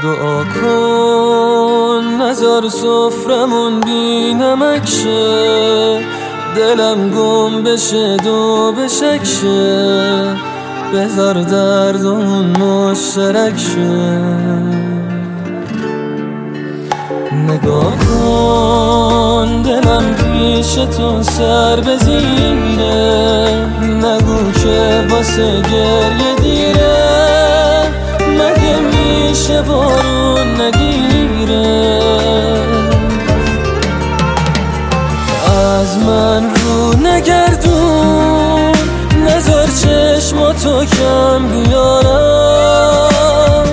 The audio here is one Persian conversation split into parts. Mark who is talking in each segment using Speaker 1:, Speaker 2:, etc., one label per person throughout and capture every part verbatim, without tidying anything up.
Speaker 1: دعا کن نذار سفرمون بی نمک شه، دلم گم بشه دو بشک شه، بذار دردمون مشترک شه. نگاه کن دلم پیش تو سر بزیره، نگو که واسه گریه دیره، مگه میشه بارون نگیره. از من رو نگردون نذار چشماتو کم بیارم،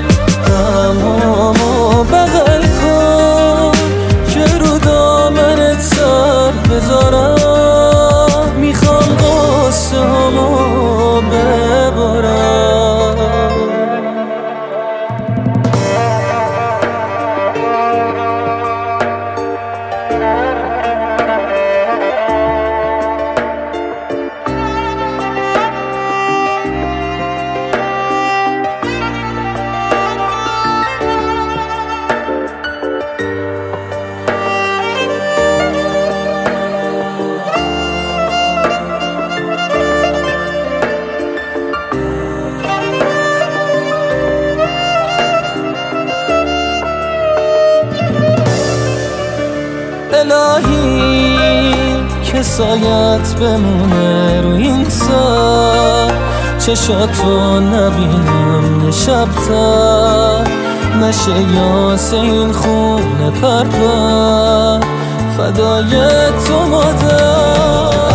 Speaker 1: همامو بغل کن که رو دامنت سر بذارم، میخوام قصه همو ببارم. الهی که سایت بمونه رو این سر، چشاتو نبینم یه شب تر، نشه یاس این خونه پرپر، فدای تو مادر.